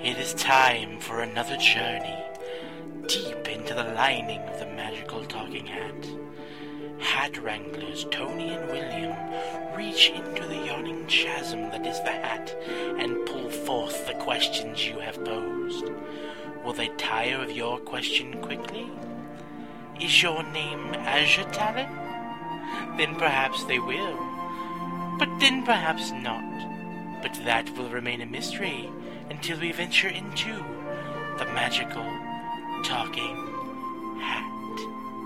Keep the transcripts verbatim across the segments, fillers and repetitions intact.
It is time for another journey deep into the lining of the magical talking hat. Hat wranglers Tony and William reach into the yawning chasm that is the hat and pull forth the questions you have posed. Will they tire of your question quickly? Is your name Azure Talon? Then perhaps they will. But then perhaps not. But that will remain a mystery until we venture into the magical talking hat.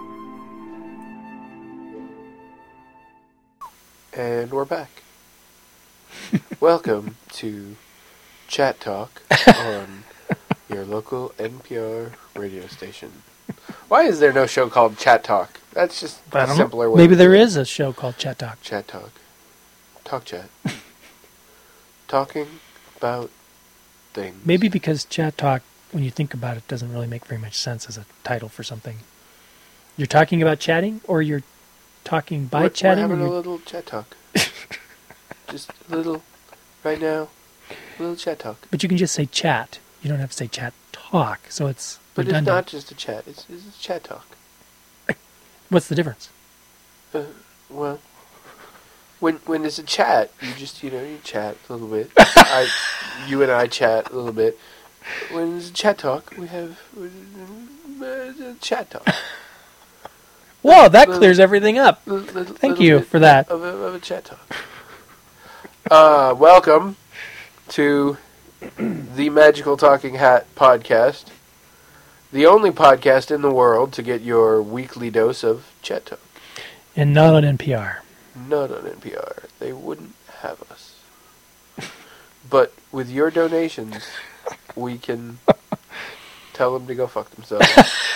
And we're back. Welcome to Chat Talk on your local N P R radio station. Why is there no show called Chat Talk? That's just I a don't simpler know. way. Maybe to there do it. is a show called Chat Talk. Chat Talk. Talk chat. Talking about things. Maybe because Chat Talk, when you think about it, doesn't really make very much sense as a title for something. You're talking about chatting, or you're talking by we're, chatting? We're having or a little chat talk. Just a little, right now, a little chat talk. But you can just say chat. You don't have to say chat talk, so it's But redundant. it's not just a chat. It's, it's a chat talk. What's the difference? Uh, well, when when it's a chat, you just, you know, you chat a little bit. I, you and I chat a little bit. When it's a chat talk, we have uh, chat talk. Whoa, that little- clears everything up. Little, little, Thank little you bit for that. Of a, of a chat talk. Uh, welcome to the Magical Talking Hat podcast, the only podcast in the world to get your weekly dose of chat talk. And not on N P R. Not on N P R. They wouldn't have us. But with your donations, we can tell them to go fuck themselves.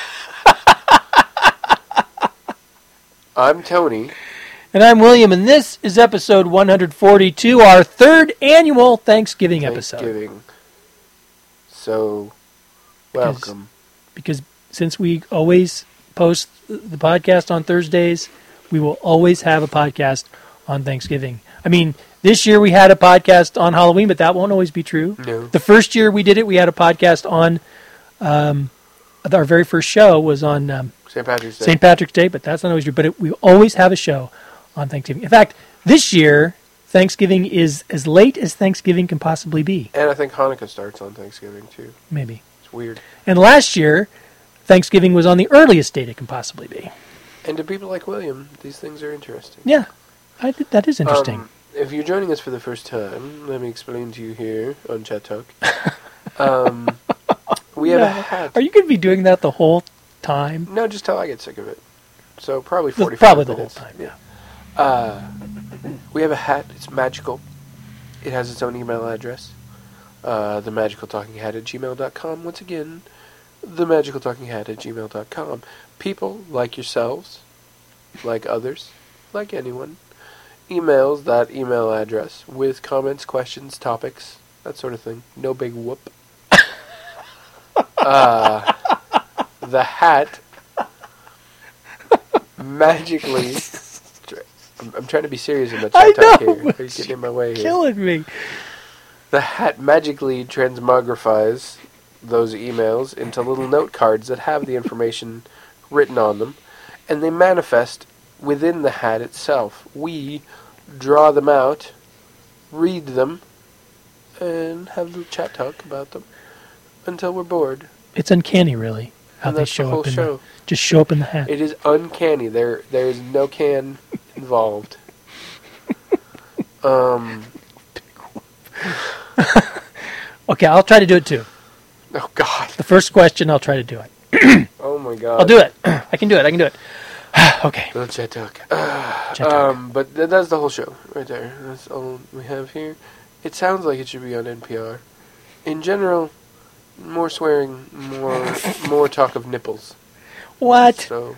I'm Tony. And I'm William, and this is episode one forty-two, our third annual Thanksgiving, episode. Thanksgiving. So, welcome. Because, because since we always post the podcast on Thursdays, we will always have a podcast on Thanksgiving. I mean, this year we had a podcast on Halloween, but that won't always be true. No. The first year we did it, we had a podcast on, um, our very first show was on um, Saint Patrick's Day. Saint Patrick's Day, but that's not always true. But it, we always have a show on Thanksgiving. In fact, this year, Thanksgiving is as late as Thanksgiving can possibly be. And I think Hanukkah starts on Thanksgiving, too. Maybe. It's weird. And last year, Thanksgiving was on the earliest date it can possibly be. And to people like William, these things are interesting. Yeah, I th- that is interesting. Um, if you're joining us for the first time, let me explain to you here on Chat Talk. Um, we have No. a hat. Are you going to be doing that the whole time? No, just till I get sick of it. So probably The- forty-five Probably the whole minutes. time, yeah. Uh, we have a hat. It's magical. It has its own email address. Uh, the magical talking hat at gmail dot com. Once again, the magical talking hat at gmail dot com. People like yourselves, like others, like anyone, emails that email address with comments, questions, topics, that sort of thing. No big whoop. uh, the hat magically... I'm, I'm trying to be serious about I chat talk know, here. but Are you getting in my way here? Killing me. The hat magically transmogrifies those emails into little note cards that have the information written on them, and they manifest within the hat itself. We draw them out, read them, and have a little chat talk about them until we're bored. It's uncanny, really, how And they that's the show whole up in show. the, just show up in the hat. It is uncanny. There, there is no can involved. Um. Okay, I'll try to do it too. Oh God. The first question, I'll try to do it. Oh my God. I'll do it. I can do it. I can do it. Okay. Little chat talk. Uh, Chat talk. Um, but th- that's the whole show right there. That's all we have here. It sounds like it should be on N P R. In general, more swearing, more more talk of nipples. What? So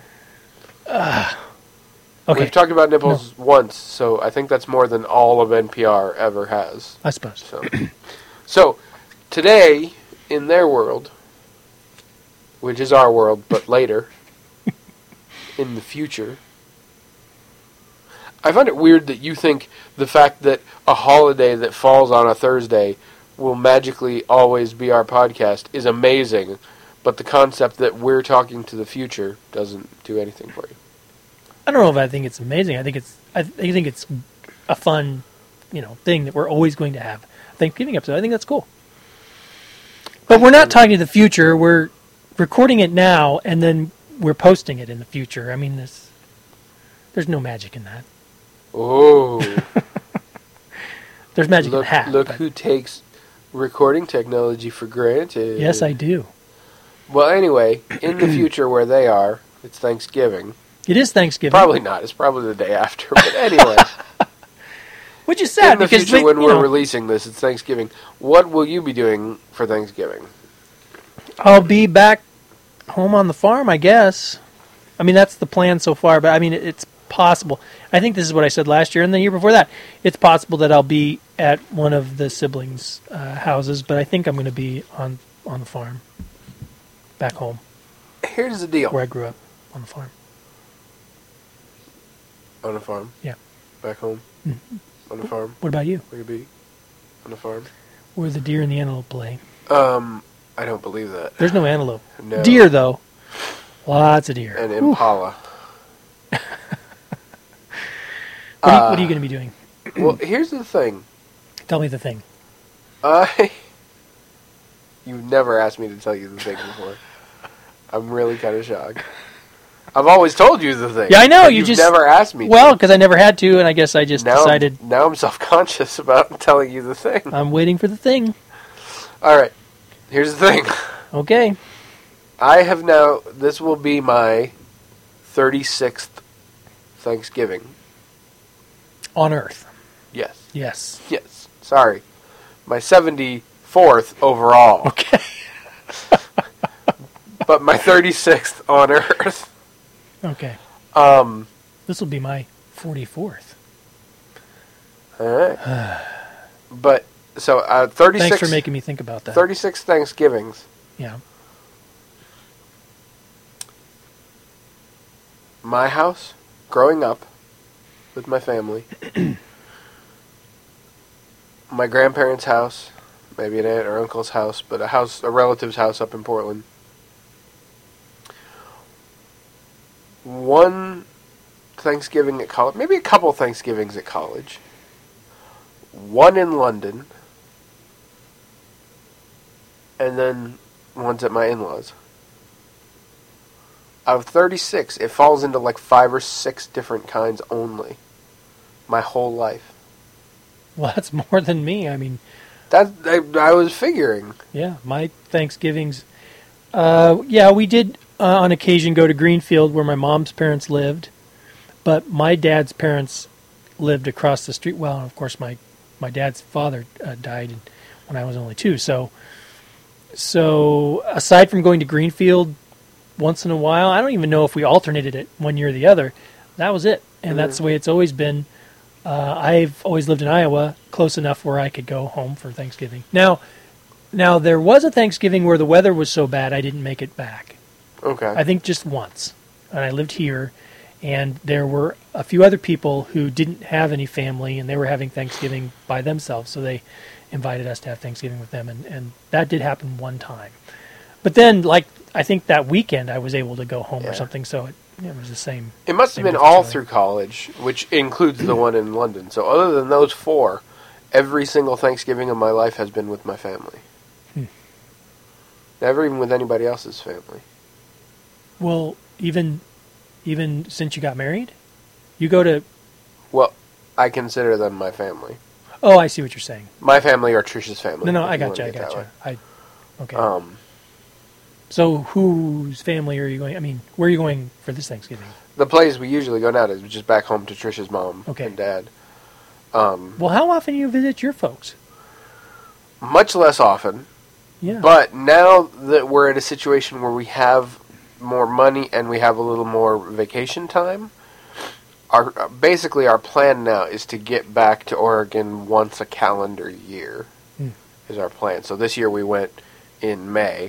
Okay. we've talked about nipples once, so I think that's more than all of N P R ever has. I suppose. So, so today in their world, which is our world, but later in the future. I find it weird that you think the fact that a holiday that falls on a Thursday will magically always be our podcast is amazing, but the concept that we're talking to the future doesn't do anything for you. I don't know if I think it's amazing. I think it's I, th- I think it's a fun, you know, thing that we're always going to have. A Thanksgiving episode. I think that's cool. But we're not talking to the future. We're recording it now, and then we're posting it in the future. I mean, there's there's no magic in that. Oh, There's magic look! in that. Look but- who takes recording technology for granted. Yes, I do. Well, anyway, in the future where they are, it's Thanksgiving. It is Thanksgiving. Probably not. It's probably the day after. But anyway, Which is sad in the because future they- when you we're know, releasing this, it's Thanksgiving. What will you be doing for Thanksgiving? I'll be back home on the farm, I guess. I mean, that's the plan so far, but I mean, it- it's possible. I think this is what I said last year and the year before that. It's possible that I'll be at one of the siblings' uh, houses, but I think I'm going to be on, on the farm, back home, Here's the deal. where I grew up, on the farm. On a farm? Yeah. Back home? Mhm. On a farm? What about you? Where you be? On a farm? Where the deer and the antelope play? Um, I don't believe that. There's no antelope. No. Deer, though. Lots of deer. And Whew. Impala. What are you, Uh, what are you going to be doing? Well, here's the thing. Tell me the thing. I... You've never asked me to tell you the thing before. I'm really kind of shocked. I've always told you the thing. Yeah, I know, but you you've just- never asked me Well, to. because I never had to, and I guess I just now, decided Now I'm self-conscious about telling you the thing. I'm waiting for the thing. All right. Here's the thing. Okay. I have now... This will be my thirty-sixth Thanksgiving. On Earth. Yes. Yes. Yes. Sorry. My seventy-fourth overall. Okay. But my thirty-sixth on Earth. Okay. Um, This will be my forty-fourth. alright. But, so, uh, thirty-six... Thanks for making me think about that. thirty-six Thanksgivings. Yeah. My house, growing up, with my family. My grandparents' house, maybe an aunt or uncle's house, but a house, a relative's house up in Portland. One Thanksgiving at college, maybe a couple Thanksgivings at college. One in London. And then one's at my in-laws. Out of thirty-six, it falls into like five or six different kinds only. My whole life. Well, that's more than me. I mean, That I, I was figuring. yeah, my Thanksgivings. Uh, yeah, we did uh, on occasion go to Greenfield where my mom's parents lived, but my dad's parents lived across the street. Well, and of course, my my dad's father uh, died when I was only two. So, so aside from going to Greenfield once in a while, I don't even know if we alternated it one year or the other. That was it, and that's the way it's always been. Uh, I've always lived in Iowa, close enough where I could go home for Thanksgiving. Now, now there was a Thanksgiving where the weather was so bad I didn't make it back. Okay. I think just once, and I lived here, and there were a few other people who didn't have any family, and they were having Thanksgiving by themselves, so they invited us to have Thanksgiving with them, and, and that did happen one time. But then, like, I think that weekend I was able to go home Yeah. or something, so it, it was the same. It must have Same been difference, all really. through college, which includes the one in London. So other than those four, every single Thanksgiving of my life has been with my family. Hmm. Never even with anybody else's family. Well, even even since you got married, you go to. Well, I consider them my family. Oh, I see what you're saying. My family or Trisha's family. No, no, if I you got wanna you. I get got that you. way. I okay. Um, So, whose family are you going? I mean, where are you going for this Thanksgiving? the place we usually go now is just back home to Trisha's mom Okay. and dad. Um, Well, how often do you visit your folks? much less often. Yeah. But now that we're at a situation where we have more money and we have a little more vacation time, our basically our plan now is to get back to Oregon once a calendar year. Hmm. Is our plan. So this year we went in May.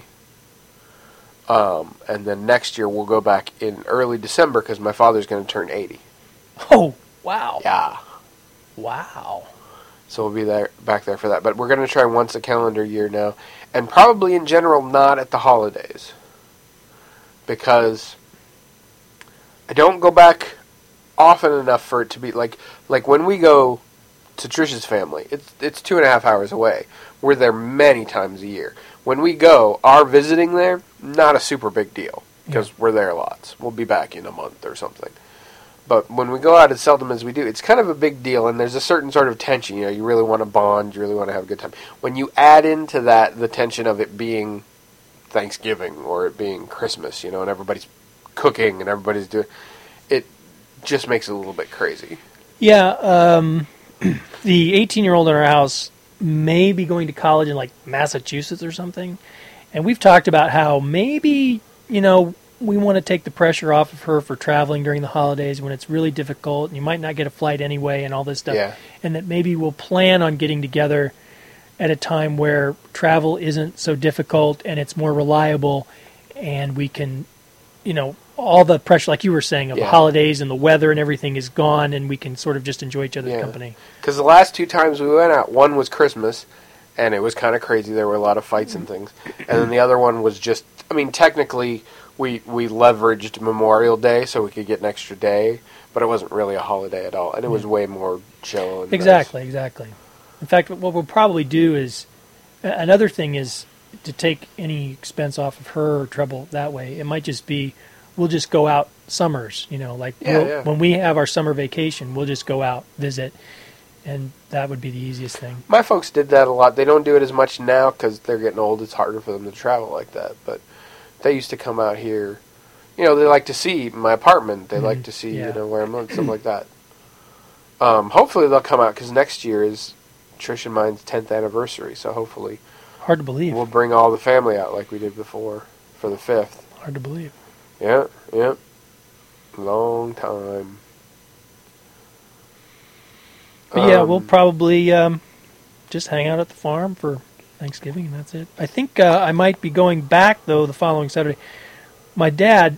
Um, and then next year we'll go back in early December because my father's going to turn eighty. Oh, wow. Yeah. Wow. So we'll be there back there for that. But we're going to try once a calendar year now. And probably in general not at the holidays. Because I don't go back often enough for it to be like like when we go to Trish's family, it's it's two and a half hours away. We're there many times a year. When we go, our visiting there, not a super big deal. Because yeah. we're there lots. We'll be back in a month or something. But when we go out as seldom as we do, it's kind of a big deal, and there's a certain sort of tension. You know, you really want to bond, you really want to have a good time. When you add into that the tension of it being Thanksgiving or it being Christmas, you know, and everybody's cooking and everybody's doing, it just makes it a little bit crazy. Yeah, um, the eighteen-year-old in our house may be going to college in, like, Massachusetts or something, and we've talked about how maybe, you know, we want to take the pressure off of her for traveling during the holidays when it's really difficult and you might not get a flight anyway and all this stuff. Yeah. And that maybe we'll plan on getting together at a time where travel isn't so difficult and it's more reliable and we can, you know, all the pressure, like you were saying, of yeah. the holidays and the weather and everything is gone and we can sort of just enjoy each other's yeah. company. Because the last two times we went out, one was Christmas and it was kind of crazy. There were a lot of fights and things. And then the other one was just, I mean, technically we we leveraged Memorial Day so we could get an extra day, but it wasn't really a holiday at all. And it was way more chill. And exactly, nice. exactly. In fact, what we'll probably do is, another thing is to take any expense off of her or trouble that way. It might just be, we'll just go out summers, you know, like yeah, we'll, yeah. when we have our summer vacation, we'll just go out, visit, and that would be the easiest thing. My folks did that a lot. They don't do it as much now because they're getting old. It's harder for them to travel like that. But they used to come out here. You know, they like to see my apartment. They mm-hmm. like to see, yeah. you know, where I'm living, stuff like that. Um, hopefully they'll come out because next year is Trish and mine's tenth anniversary. So hopefully, hard to believe, we'll bring all the family out like we did before for the fifth. Hard to believe. Yeah, yeah. Long time. But yeah, um, we'll probably um, just hang out at the farm for Thanksgiving, and that's it. I think uh, I might be going back, though, the following Saturday. My dad,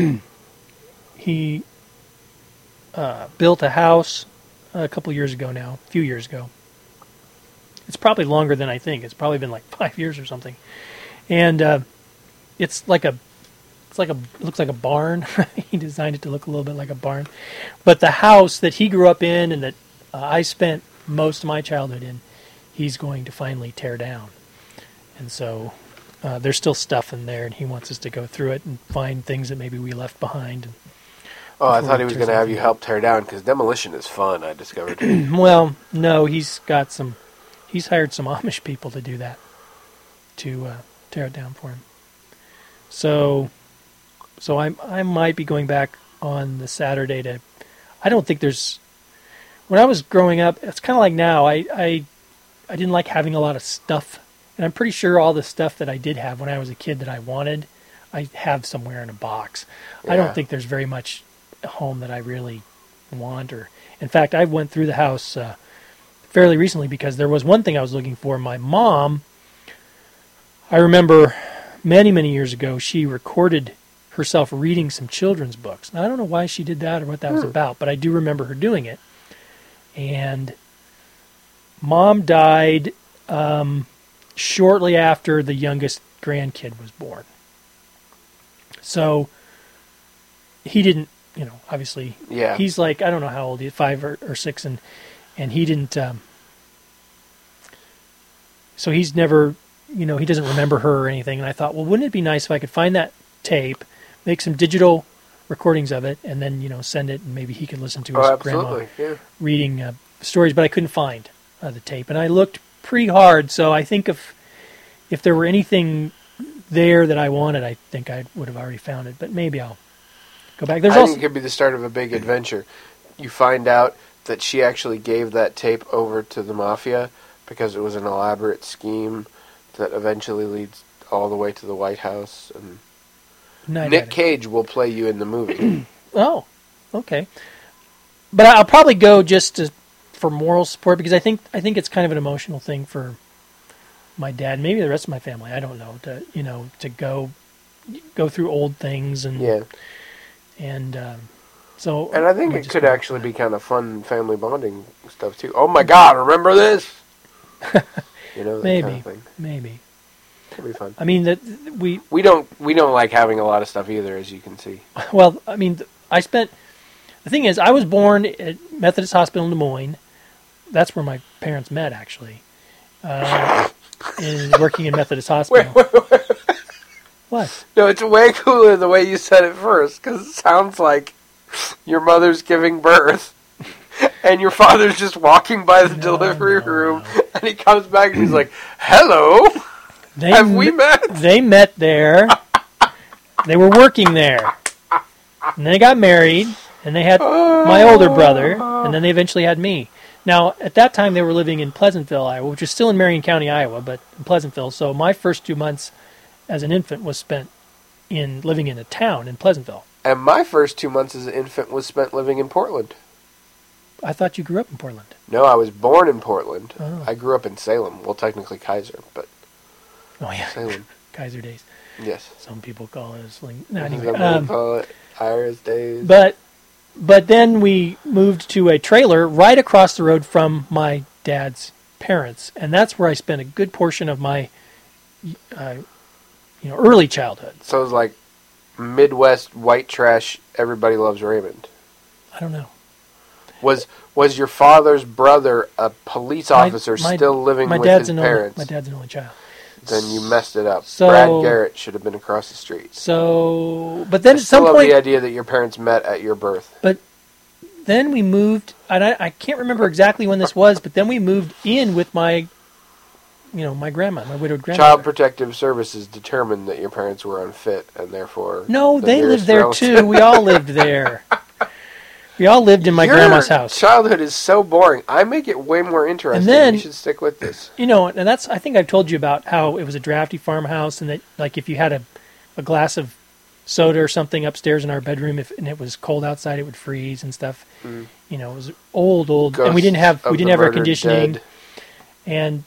he uh, built a house a couple years ago now, a few years ago. It's probably longer than I think. It's probably been like five years or something. And uh, it's like a, it's like a, it looks like a barn. He designed it to look a little bit like a barn. But the house that he grew up in and that uh, I spent most of my childhood in, he's going to finally tear down. And so uh, there's still stuff in there, and he wants us to go through it and find things that maybe we left behind. And oh, I thought he was going to have you help tear down, because demolition is fun, I discovered. Well, no, he's got some, he's hired some Amish people to do that, to uh, tear it down for him. So, so I I might be going back on the Saturday to, I don't think there's, when I was growing up, it's kind of like now, I, I I didn't like having a lot of stuff. And I'm pretty sure all the stuff that I did have when I was a kid that I wanted, I have somewhere in a box. Yeah. I don't think there's very much at home that I really want. Or, in fact, I went through the house uh, fairly recently because there was one thing I was looking for. My mom, I remember many, many years ago, she recorded herself reading some children's books. Now, I don't know why she did that or what that hmm. was about, but I do remember her doing it. And Mom died um, shortly after the youngest grandkid was born. So he didn't, you know, obviously, yeah. he's like, I don't know how old he is, five or, or six, and and he didn't, um, so he's never, you know, he doesn't remember her or anything. And I thought, well, wouldn't it be nice if I could find that tape, make some digital recordings of it, and then, you know, send it, and maybe he could listen to his oh, grandma yeah. reading uh, stories, but I couldn't find uh, the tape. And I looked pretty hard, so I think if if there were anything there that I wanted, I think I would have already found it, but maybe I'll go back. There's I also think it could be the start of a big adventure. You find out that she actually gave that tape over to the mafia because it was an elaborate scheme that eventually leads all the way to the White House. And no, Nick Cage will play you in the movie. Oh, okay. But I'll probably go just to, for moral support because I think I think it's kind of an emotional thing for my dad, maybe the rest of my family. I don't know, to you know to go go through old things and yeah. and um, So, And I think we it just could go- actually be kind of fun family bonding stuff too. Oh my God, remember this? You know, that maybe, kind of thing. maybe. Could be fun. I mean, that we We don't we don't like having a lot of stuff either, as you can see. well, I mean, I spent. The thing is, I was born at Methodist Hospital in Des Moines. That's where my parents met, actually. Uh, in working in Methodist Hospital. Wait, wait, wait. What? No, it's way cooler the way you said it first, because it sounds like your mother's giving birth, and your father's just walking by the No, delivery no, room, no. and he comes back and he's like, "Hello, They have we m- met?" They met there. They were working there. And they got married, and they had my older brother, and then they eventually had me. Now, at that time, they were living in Pleasantville, Iowa, which is still in Marion County, Iowa, but in Pleasantville. So my first two months as an infant was spent in living in a town in Pleasantville. And my first two months as an infant was spent living in Portland. I thought you grew up in Portland. No, I was born in Portland. Oh. I grew up in Salem. Well, technically Kaiser, but Oh, yeah. Salem. Kaiser days. Yes. Some people call it a sling. No, Some anyway, people um, call it Iris days. But but then we moved to a trailer right across the road from my dad's parents, and that's where I spent a good portion of my uh, you know early childhood. So it was like Midwest white trash. Everybody loves Raymond. I don't know. Was was your father's brother a police My- officer my- still living my with dad's his an parents? Only, my dad's an only child. Then you messed it up. So- Brad Garrett should have been across the street. So, but then I at still some love point, the idea that your parents met at your birth. then we moved. And I, I can't remember exactly when this was, but then we moved in with my, you know, my grandma, my widowed grandma. Child Protective Services determined that your parents were unfit, and therefore No, the they nearest lived there relative- too. We all lived there. We all lived in my Your grandma's house. Childhood is so boring. I make it way more interesting. And then- you should stick with this. You know, and that's I think I've told you about how it was a drafty farmhouse, and that like if you had a, a glass of soda or something upstairs in our bedroom, if and it was cold outside, it would freeze and stuff. Mm. You know, it was old, old, and we Ghosts didn't have of we didn't the have air murdered conditioning, dead. and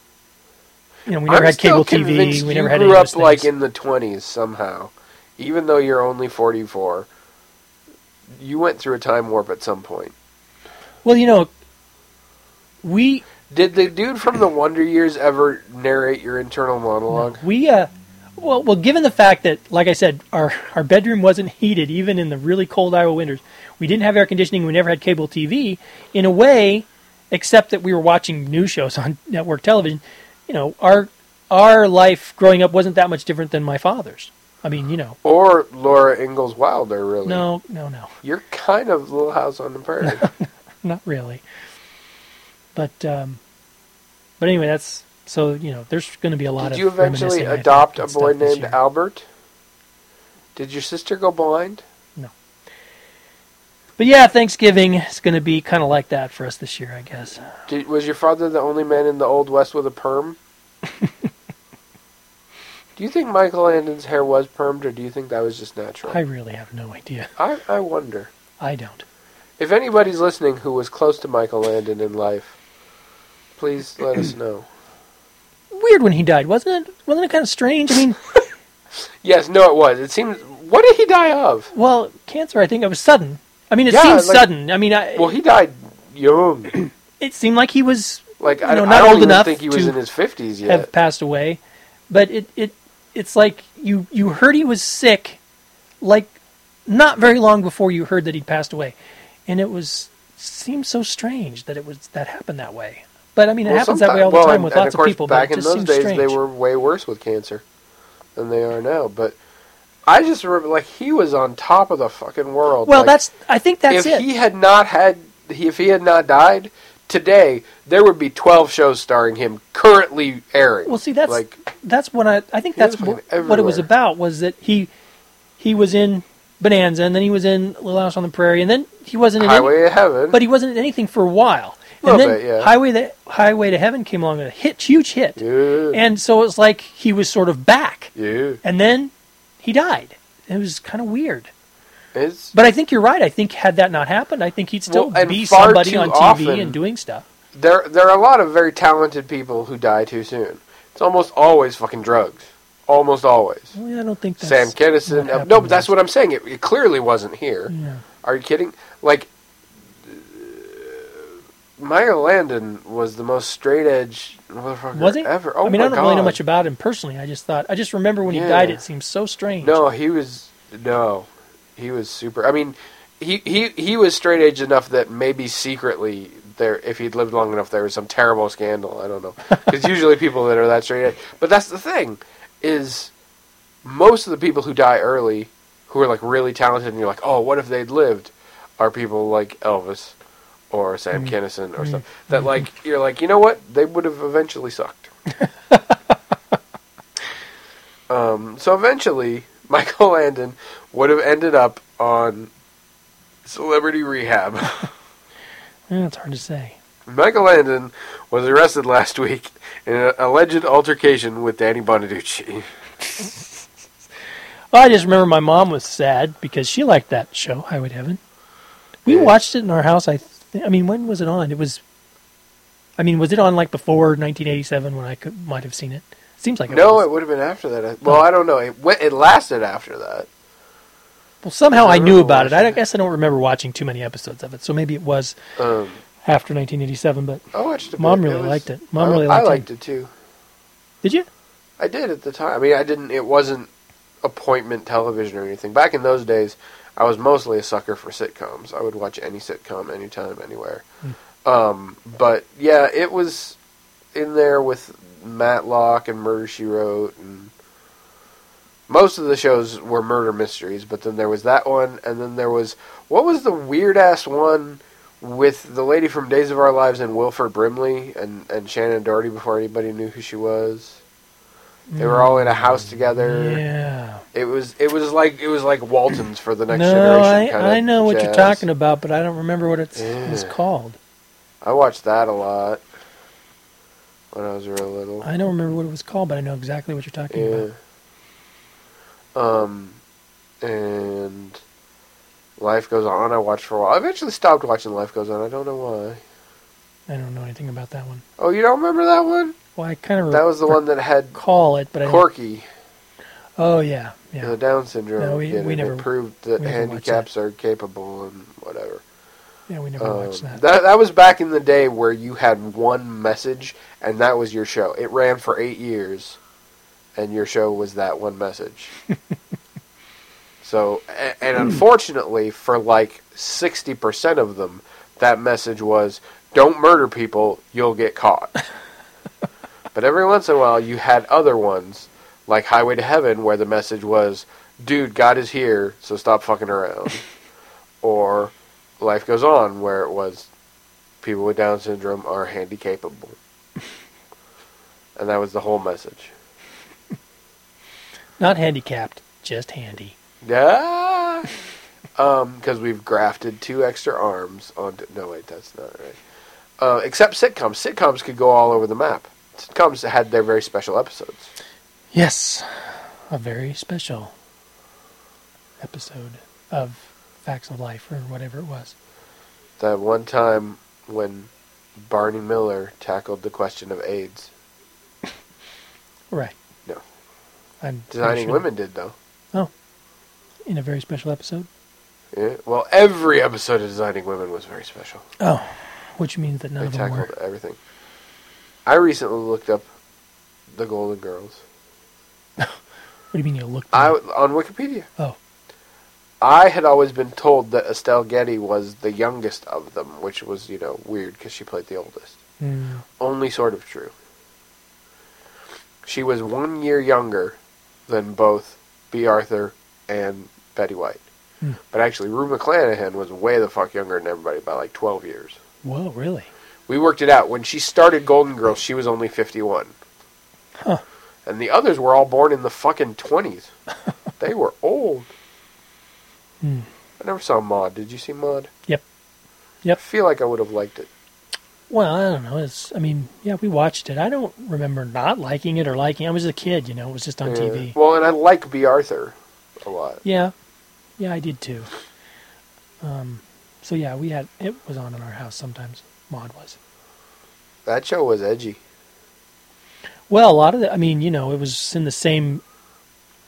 you know we never I'm had cable still T V. convinced We never you had grew any of up those like things. in the twenties somehow, even though you're only forty-four. You went through a time warp at some point. Well, you know, we Did the dude from the Wonder Years ever narrate your internal monologue? we uh, well, well, given the fact that, like I said, our our bedroom wasn't heated even in the really cold Iowa winters. We didn't have air conditioning. We never had cable T V. In a way, except that we were watching news shows on network television. You know, our our life growing up wasn't that much different than my father's. I mean, you know, Or Laura Ingalls Wilder, really? no, no, no, You're kind of Little House on the Prairie. not really. But um, but anyway, that's so you know. There's going to be a lot Did of. you eventually reminiscing, I think, adopt a and boy stuff this named year. Albert? Did your sister go blind? But yeah, Thanksgiving is going to be kind of like that for us this year, I guess. Did, was your father the only man in the Old West with a perm? Do you think Michael Landon's hair was permed, or do you think that was just natural? I really have no idea. I, I wonder. I don't. If anybody's listening who was close to Michael Landon in life, please let us know. Weird when he died, wasn't it? Wasn't it kind of strange? I mean, Yes, no, it was. It seems. What did he die of? well, cancer. I think it was sudden. I mean, it Yeah, seems like- sudden. I mean, I, Well, he died young. it seemed like he was Like You I, know, I not don't old even enough think he was to in his fifties have yet. passed away, but it it it's like you you heard he was sick, like not very long before you heard that he'd passed away, and it was seemed so strange that it was that happened that way. But I mean, it Well, happens that way sometime- all the well, time and- with and lots of course, of people. Back but it in just those seems days, strange. they were way worse with cancer than they are now. But I just remember, like, he was on top of the fucking world. Well, like, that's I think that's if it. he had not had, if he had not died today, there would be twelve shows starring him currently airing. Well, see, that's like that's what I I think He was that's fucking what, what it was everywhere. about was that he he was in Bonanza, and then he was in Little House on the Prairie, and then he wasn't in any, Highway to Heaven. but he wasn't in anything for a while. Little And then bit, yeah. Highway to Highway to Heaven came along, a hit, huge hit, yeah, and so it was like he was sort of back, yeah. and then he died. It was kind of weird. It's But I think you're right. I think had that not happened, I think he'd still Well, and be far somebody too on T V often- and doing stuff. there. There are a lot of very talented people who die too soon. It's almost always fucking drugs. Almost always. Well, I don't think that's Sam Kinison. what Uh, no, but happened that's was- what I'm saying. It, it clearly wasn't here. Yeah. Are you kidding? Like, Michael Landon was the most straight edge motherfucker Was he? ever. Oh I mean, my I don't God. really know much about him personally. I just thought, I just remember when Yeah. he died, it seemed so strange. No, he was no, he was super. I mean, he he he was straight edge enough that maybe secretly there, if he'd lived long enough, there was some terrible scandal. I don't know, because usually people that are that straight edge. But that's the thing, is most of the people who die early, who are like really talented, and you're like, oh, what if they'd lived, are people like Elvis or Sam Mm. Kinison or Mm. stuff that like you're like, you know what, they would have eventually sucked. um, so eventually, Michael Landon would have ended up on Celebrity Rehab. Yeah, it's hard to say. Michael Landon was arrested last week in an alleged altercation with Danny Bonaducci. Well, I just remember my mom was sad because she liked that show, Highway to Heaven. We Yeah. watched it in our house. I, th- I mean, when was it on? It was. I mean, was it on like before nineteen eighty-seven when I could might have seen it? Seems like it No, was. it would have been after that. Well, I don't know. It went. It lasted after that. Well, somehow I I knew remember about it. I watching don't- guess I don't remember watching too many episodes of it, so maybe it was Um, after nineteen eighty-seven. But I watched it. Mom but really was- liked it. Mom I, really I liked it. liked it too. Did you? I did at the time. I mean, I didn't. It wasn't appointment television or anything. Back in those days, I was mostly a sucker for sitcoms. I would watch any sitcom, anytime, anywhere. Hmm. Um, but yeah, it was in there with Matlock and Murder She Wrote, and most of the shows were murder mysteries. But then there was that one, and then there was what was the weird ass one with the lady from Days of Our Lives and Wilford Brimley and and Shannon Doherty before anybody knew who she was. They were all in a house together. Yeah. It was it was like it was like Waltons for the next No, generation. I, kinda I know what you're jazz. talking about, but I don't remember what it's, Yeah. it's called. I watched that a lot when I was real little. I don't remember what it was called, but I know exactly what you're talking Yeah. about. Um, and Life Goes On. I watched for a while. I eventually stopped watching Life Goes On. I don't know why. I don't know anything about that one. Oh, you don't remember that one? Well, I kind of That was the one that had recall it, but I don't. Corky, Oh yeah, yeah. the Down syndrome No, we- kid, we and never- it proved that we never watched handicaps are capable and whatever. Yeah, we never Um, watched that. that that was back in the day where you had one message and that was your show. It ran for eight years, and your show was that one message. So, a- and unfortunately, for like sixty percent of them, that message was, "Don't murder people, you'll get caught." But every once in a while, you had other ones, like Highway to Heaven, where the message was, "Dude, God is here, so stop fucking around." Or Life Goes On, where it was, "People with Down syndrome are handy-capable." And that was the whole message. Not handicapped, just handy. Yeah. Um, because we've grafted two extra arms onto... No, wait, that's not right. Uh, except sitcoms. Sitcoms could go all over the map. Sitcoms had their very special episodes. Yes, a very special episode of Facts of Life or whatever it was. That one time when Barney Miller tackled the question of AIDS. Right. No. I'm pretty Designing sure- Women did, though. in a very special episode. Yeah. Well, every episode of Designing Women was very special. Oh, which means that none They of them tackled were. everything. I recently looked up the Golden Girls. What do you mean you looked? I at it? on Wikipedia. Oh. I had always been told that Estelle Getty was the youngest of them, which was, you know, weird because she played the oldest. Mm. Only sort of true. She was one year younger than both B. Arthur and Betty White. Hmm. But actually, Rue McClanahan was way the fuck younger than everybody by like twelve years. Whoa, really? We worked it out. When she started Golden Girls, she was only fifty-one. Huh. And the others were all born in the fucking twenties. They were old. Hmm. I never saw Maude. Did you see Maude? Yep. Yep. I feel like I would have liked it. Well, I don't know. It's. I mean, yeah, we watched it. I don't remember not liking it or liking. I was a kid, you know. It was just on Yeah. T V. Well, and I like B. Arthur a lot. Yeah, yeah, I did too. Um, so yeah, we had it was on in our house sometimes. Maude was. That show was edgy. Well, a lot of the. I mean, you know, it was in the same.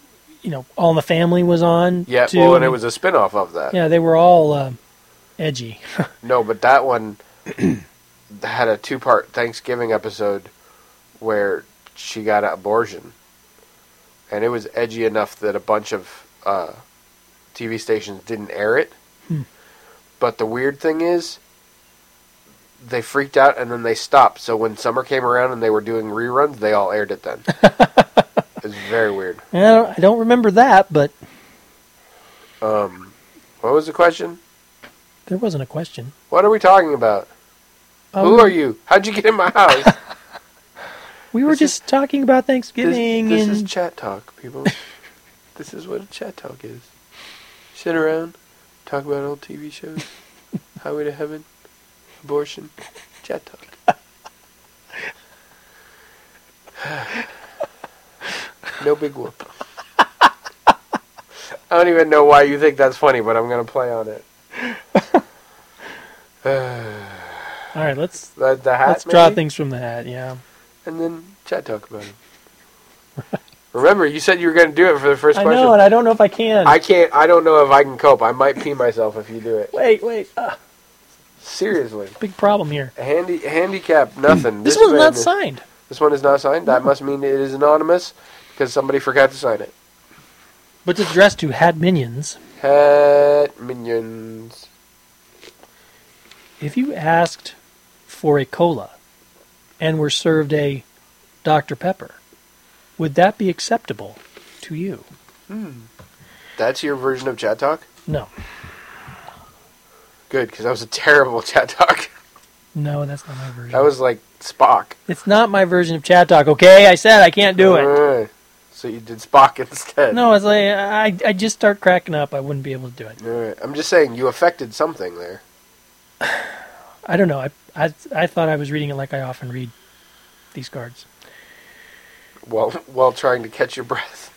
you know, All in the Family was on. Yeah, too. well, and it was a spin-off of that. Yeah, they were all uh, edgy. No, but that one had a two-part Thanksgiving episode where she got an abortion. And it was edgy enough that a bunch of uh, T V stations didn't air it. Hmm. But the weird thing is, they freaked out and then they stopped. So when summer came around and they were doing reruns, they all aired it then. It was very weird. I don't, I don't remember that, but Um, what was the question? there wasn't a question. What are we talking about? Um, Who are you? How'd you get in my house? We were This just talking about Thanksgiving. This, this and is chat talk, people. This is what a chat talk is. Sit around, talk about old T V shows, Highway to Heaven, abortion, chat talk. No big whoop. I don't even know why you think that's funny, but I'm going to play on it. All right, let's The, the hat, let's draw maybe? things from the hat. Yeah, And then chat talk about it. Remember, you said you were going to do it for the first I question. know, and I don't know if I can. I can't. I don't know if I can cope. I might pee myself if you do it. Wait, wait. Uh, Seriously. big problem here. Handi- handicap, nothing. This one's man not is- signed. This one is not signed. That must mean it is anonymous because somebody forgot to sign it. But it's addressed to Hat Minions. Hat Minions. If you asked for a cola and were served a Doctor Pepper, would that be acceptable to you? That's your version of chat talk? No. Good, because that was a terrible chat talk. No, that's not my version. That was like Spock. It's not my version of Chat Talk, okay? I said I can't do it. Alright. So you did Spock instead. No, it's like I I just start cracking up. I wouldn't be able to do it. Alright. I'm just saying you affected something there. I don't know. I I I thought I was reading it like I often read these cards. While, while trying to catch your breath.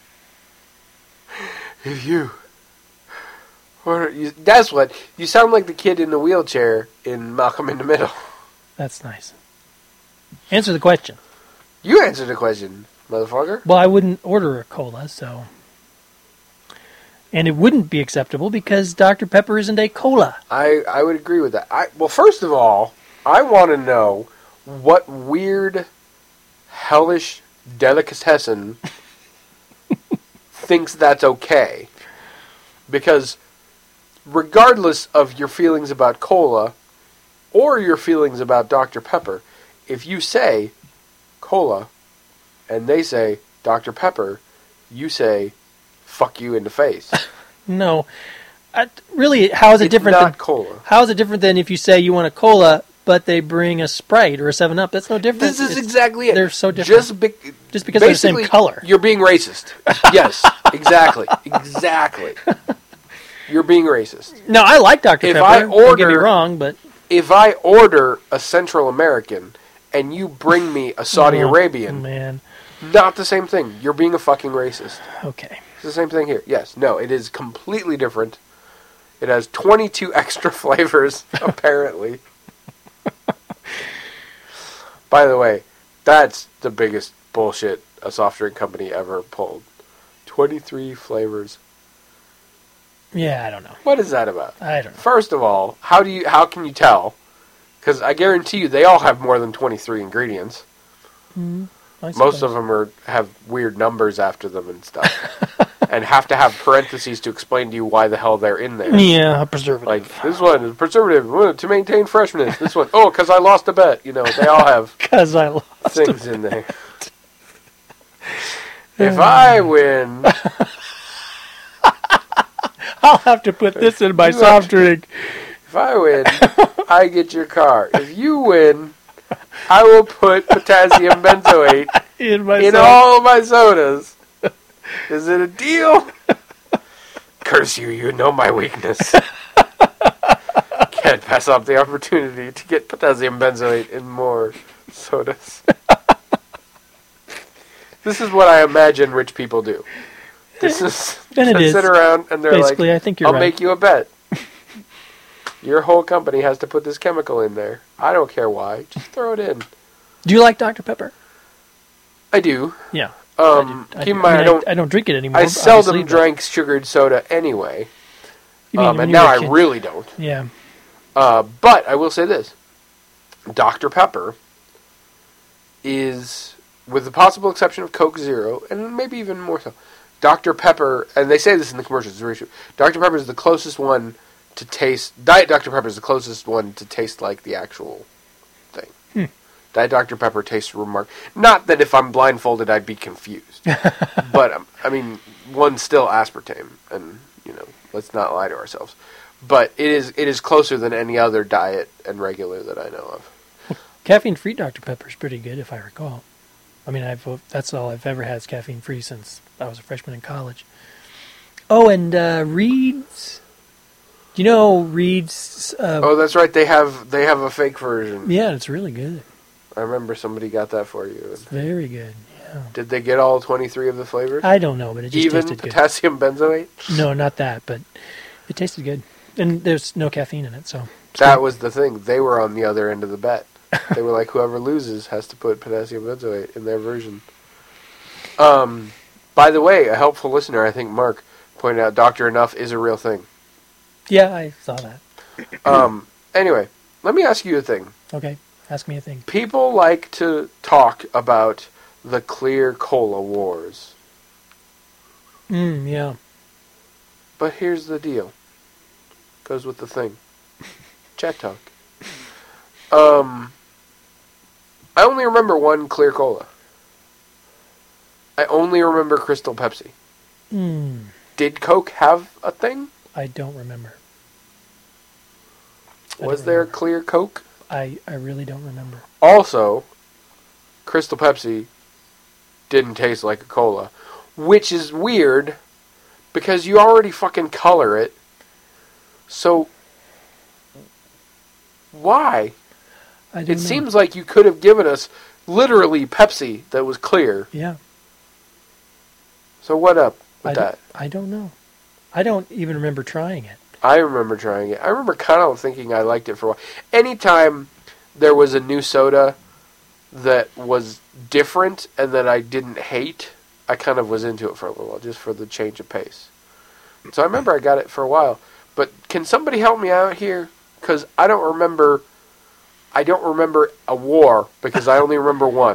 If you... Or you, that's what. You sound like the kid in the wheelchair in Malcolm in the Middle. That's nice. Answer the question. You answered the question, motherfucker. Well, I wouldn't order a cola, so. And it wouldn't be acceptable because Doctor Pepper isn't a cola. I, I would agree with that. I Well, first of all, I want to know what weird, hellish delicatessen thinks that's okay. Because regardless of your feelings about cola or your feelings about Doctor Pepper, if you say cola and they say Doctor Pepper, you say fuck you in the face. No. I, really, how is it It's different not than cola. how is it different than if you say you want a cola but they bring a Sprite or a seven up? That's no different. This is It's- exactly it. They're so different. Just, be- Just because they're the same basically, color. You're being racist. Yes, exactly. Exactly. You're being racist. No, I like Doctor If Pepper. I Don't get me order- wrong, but If I order a Central American and you bring me a Saudi Oh, Arabian, man. not the same thing. You're being a fucking racist. Okay. It's the same thing here. Yes, no, it is completely different. It has twenty-two extra flavors, apparently. By the way, that's the biggest bullshit a soft drink company ever pulled. twenty-three flavors. Yeah, I don't know. What is that about? I don't know. First of all, how do you how can you tell? Because I guarantee you they all have more than twenty-three ingredients. I Most suppose. of them are have weird numbers after them and stuff. And have to have parentheses to explain to you why the hell they're in there. Yeah, a preservative. Like, this one is preservative uh, to maintain freshness. This one, oh, because I lost a bet. You know, they all have Because I lost. things in there. If I win, I'll have to put this in my You soft have- drink. if I win, I get your car. If you win, I will put potassium benzoate In my in soft all of my sodas. Is it a deal? Curse you, you know my weakness. Can't pass up the opportunity to get potassium benzoate in more sodas. This is what I imagine rich people do. This is And it they is. sit around and they're Basically, like, I think you're I'll right. make you a bet. Your whole company has to put this chemical in there. I don't care why. Just throw it in. Do you like Doctor Pepper? I do. Yeah. Um, I, keep in I, mind, mean, I don't. I, I don't drink it anymore. I seldom obviously, drank sugared soda anyway, You mean um, when and you were now a I kid? really don't. Yeah. Uh, but I will say this: Doctor Pepper is, with the possible exception of Coke Zero, and maybe even more so, Doctor Pepper, and they say this in the commercials, it's very true. Doctor Pepper is the closest one to taste. Diet Doctor Pepper is the closest one to taste like the actual thing. Hmm. Diet Doctor Pepper tastes remark. Not that if I'm blindfolded I'd be confused, but um, I mean, one's still aspartame, and you know, let's not lie to ourselves. But it is it is closer than any other diet and regular that I know of. Caffeine-free Doctor Pepper is pretty good, if I recall. I mean, I've that's all I've ever had is caffeine-free since I was a freshman in college. Oh, and uh, Reed's. Do you know Reed's? Uh, Oh, that's right. They have they have a fake version. yeah, it's really good. I remember somebody got that for you. It's very good. Yeah. Did they get all twenty-three of the flavors? I don't know, but it just Even tasted potassium benzoate? good. No, not that, but it tasted good. And there's no caffeine in it, so. That was the thing. They were on the other end of the bet. They were like, whoever loses has to put potassium benzoate in their version. Um, by the way, a helpful listener, I think Mark, pointed out Doctor Enough is a real thing. Yeah, I saw that. Um, anyway, let me ask you a thing. Okay, ask me a thing. People like to talk about the clear cola wars. Mm, yeah. But here's the deal. Goes with the thing. Chat talk. Um, I only remember one clear cola. I only remember Crystal Pepsi. Mm, Did Coke have a thing? I don't remember. I Was don't there remember. clear Coke? I, I really don't remember. Also, Crystal Pepsi didn't taste like a cola, which is weird because you already fucking color it. So, why? I don't It know. seems like you could have given us literally Pepsi that was clear. Yeah. So what up with I that? Don't, I don't know. I don't even remember trying it. I remember trying it. I remember kind of thinking I liked it for a while. Anytime there was a new soda that was different and that I didn't hate, I kind of was into it for a little while, just for the change of pace. So I remember I got it for a while. But can somebody help me out here? Because I don't remember... I don't remember a war, because I only remember one.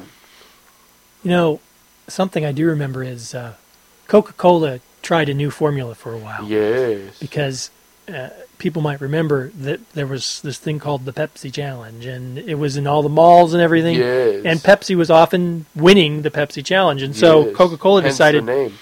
You know, something I do remember is uh, Coca-Cola tried a new formula for a while. Yes. Because uh, people might remember that there was this thing called the Pepsi Challenge, and it was in all the malls and everything. Yes. And Pepsi was often winning the Pepsi Challenge, and so Yes. Coca-Cola Hence decided the name.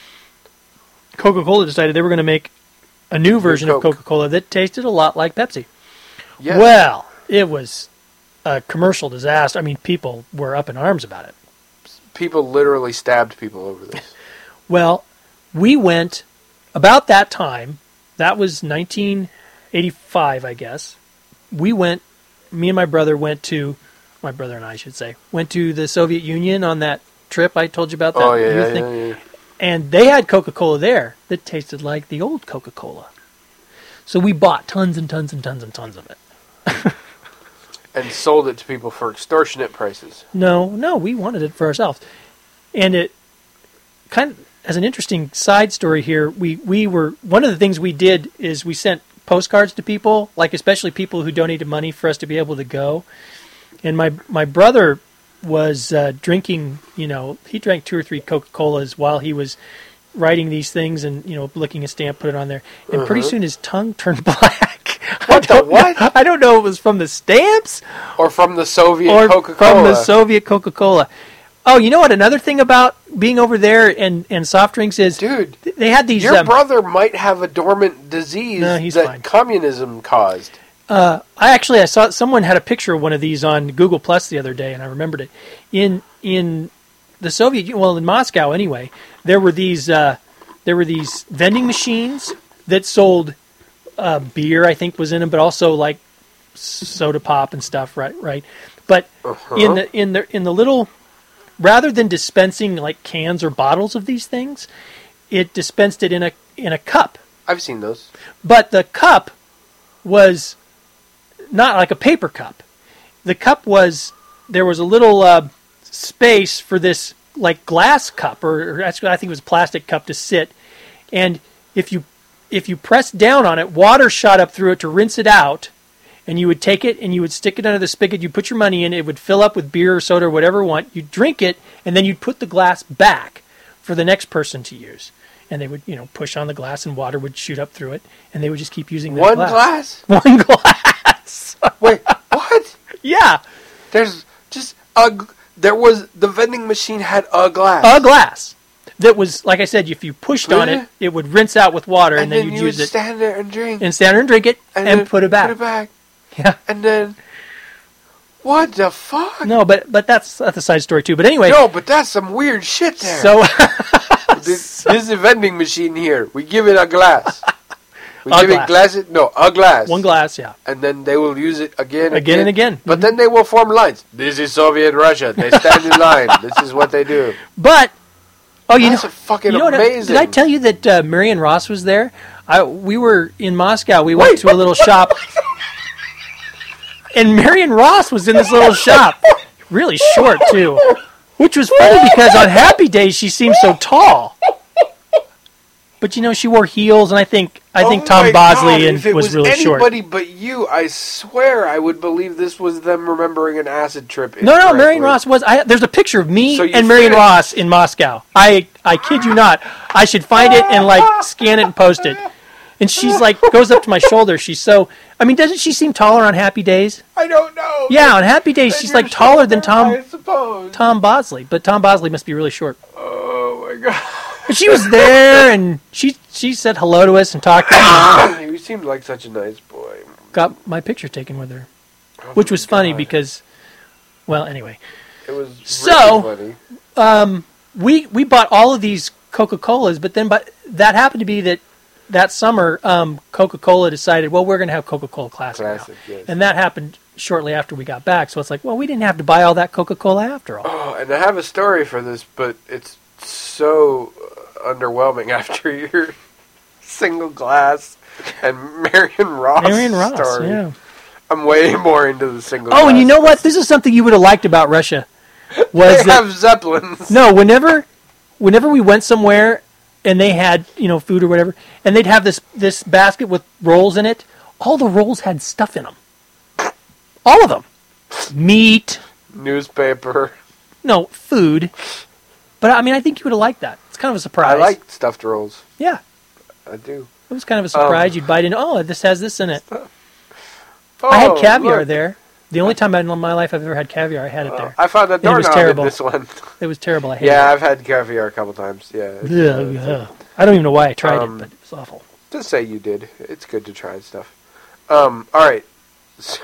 Coca-Cola decided they were going to make a new version of Coke. Coca-Cola that tasted a lot like Pepsi. Yes. Well, it was a commercial disaster. I mean, people were up in arms about it. People literally stabbed people over this. Well, we went about that time. That was nineteen eighty-five, I guess. We went, me and my brother went to, my brother and I should say, went to the Soviet Union on that trip I told you about. That Oh, yeah, youth yeah, thing. yeah, yeah. And they had Coca-Cola there that tasted like the old Coca-Cola. So we bought tons and tons and tons and tons of it. And sold it to people for extortionate prices. No, no, we wanted it for ourselves. And it kind of, as an interesting side story here, we, we were, one of the things we did is we sent postcards to people, like especially people who donated money for us to be able to go. And my, my brother was uh, drinking, you know, he drank two or three Coca-Colas while he was writing these things and, you know, licking a stamp, put it on there. And Uh-huh. pretty soon his tongue turned black. What I the don't what? know- I don't know if it was from the stamps Or from the Soviet or Coca-Cola. from the Soviet Coca-Cola. Oh, you know what? Another thing about being over there and, and soft drinks is Dude, th- they had these. your um, brother might have a dormant disease No, he's that fine. communism caused. Uh, I actually I saw someone had a picture of one of these on Google Plus the other day, and I remembered it. In in the Soviet, Union- well, in Moscow anyway, there were these uh, there were these vending machines that sold uh, beer. I think was in them, but also like soda pop and stuff. Right, right. But Uh-huh. in the in the in the little, rather than dispensing like cans or bottles of these things, it dispensed it in a in a cup. I've seen those. But the cup was not like a paper cup. The cup was, there was a little uh, space for this like glass cup, or, or actually I think it was a plastic cup to sit, and if you if you pressed down on it, water shot up through it to rinse it out, and you would take it and you would stick it under the spigot. You put your money in, it would fill up with beer or soda or whatever you want. You'd drink it, and then you'd put the glass back for the next person to use. And they would, you know, push on the glass, and water would shoot up through it, and they would just keep using that One glass. glass? One glass. Wait, what? Yeah, There's just a. g- There was the vending machine had a glass. a glass that was, like I said, if you pushed on Really? it, it would rinse out with water, and, and then, then you'd you use would it stand there and drink and stand there and drink it and, then put it back. Put it back, Yeah. and then what the fuck? No, but but that's that's a side story too. But anyway, No, but that's some weird shit there. so this, this is a vending machine here. We give it a glass. We A give glass. it glasses. No, a glass. one glass, yeah, And then they will use it again, again and again. But then they will form lines. This is Soviet Russia. They stand in line. This is what they do. But oh, you That's know, a fucking you know what? I- amazing. Did I tell you that uh, Marion Ross was there? I we were in Moscow. We went Wait, to a little shop, and Marion Ross was in this little shop, really short too, which was funny because on happy days she seemed so tall. But you know, she wore heels, and I think I think Oh Tom my Bosley God, and if it was, was really short. anybody but you, I swear I would believe this was them remembering an acid trip. No, no, incorrectly. Marion Ross was. I, there's a picture of me So you and Marion finished. Ross in Moscow. I, I kid you not. I should find it and like scan it and post it. And she's like goes up to my shoulder. She's so. I mean, doesn't she seem taller on happy days? I don't know. Yeah, on happy days Then she's you're like taller than shorter, Tom I suppose. Tom Bosley. But Tom Bosley must be really short. Oh my god. But she was there and she she said hello to us and talked to us. You seemed like such a nice boy. Got my picture taken with her, Oh which my was funny God. because, well, anyway. It was So- really funny. we we bought all of these Coca-Colas, but then but that happened to be that that summer um, Coca-Cola decided, well, we're going to have Coca-Cola Classic, Classic, now. yes. And that happened shortly after we got back. So it's like, well, we didn't have to buy all that Coca-Cola after all. Oh, and I have a story for this, but it's so uh, underwhelming after your single glass and Marion Ross Marion Ross, story. yeah. I'm way more into the single Oh, and you glass. know what? This is something you would have liked about Russia. Was They that, have Zeppelins. no, whenever whenever we went somewhere and they had, you know, food or whatever, and they'd have this this basket with rolls in it, all the rolls had stuff in them. All of them. Meat, Newspaper. no, food. But I mean, I think you would have liked that. It's kind of a surprise. I like stuffed rolls. Yeah, I do. it was kind of a surprise. Um, You'd bite into, oh, this has this in it. Oh, I had caviar look. there. The only time in my life I've ever had caviar, I had it Oh, there. I found a it was doorknob in terrible. this one. It was terrible. I hated Yeah, it. I've had caviar a couple times. Yeah. it's, Ugh, uh, ugh. I don't even know why I tried Um, it, but it was awful. Just say you did. It's good to try stuff. Um, all right. So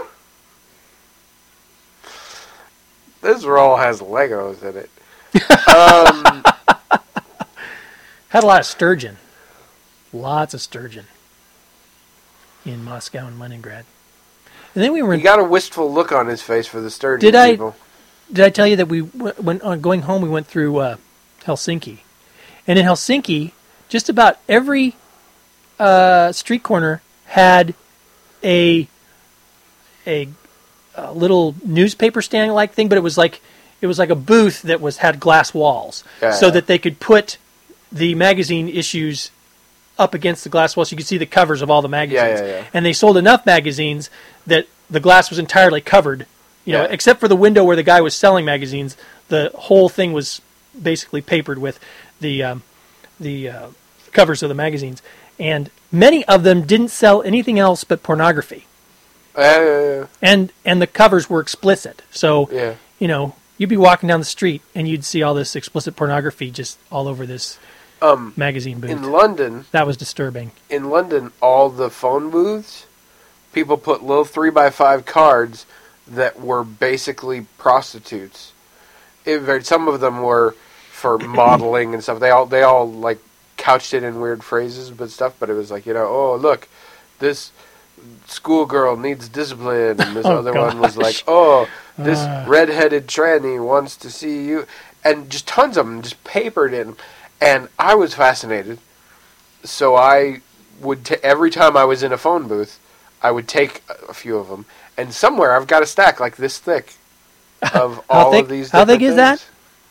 this roll has Legos in it. Um, Had a lot of sturgeon. Lots of sturgeon in Moscow and Leningrad. And then we were he in, got a wistful look on his face for the sturgeon Did I- people. did I tell you that we w- went on going home we went through uh, Helsinki. And in Helsinki, just about every uh, street corner had a, a a little newspaper stand like thing, but it was like it was like a booth that was had glass walls, Yeah. so that they could put the magazine issues up against the glass wall, so you could see the covers of all the magazines. Yeah, yeah, yeah. And they sold enough magazines that the glass was entirely covered. You know, Yeah. except for the window where the guy was selling magazines, the whole thing was basically papered with the um, the uh, covers of the magazines. And many of them didn't sell anything else but pornography. Uh, And and the covers were explicit. So, yeah. you know, you'd be walking down the street and you'd see all this explicit pornography just all over this Um, magazine booth. in London, That was disturbing. in London, all the phone booths, people put little three by five cards that were basically prostitutes. It, very- some of them were for modeling and stuff. They all they all like couched it in weird phrases, but stuff. But it was like, you know, oh look, this schoolgirl needs discipline, and this Oh, other one was gosh. like, oh, this Ah. redheaded tranny wants to see you, and just tons of them just papered in. And I was fascinated, so I would t- every time I was in a phone booth, I would take a- a few of them, and somewhere I've got a stack like this thick of How all thick? of these. How thick different is that? things.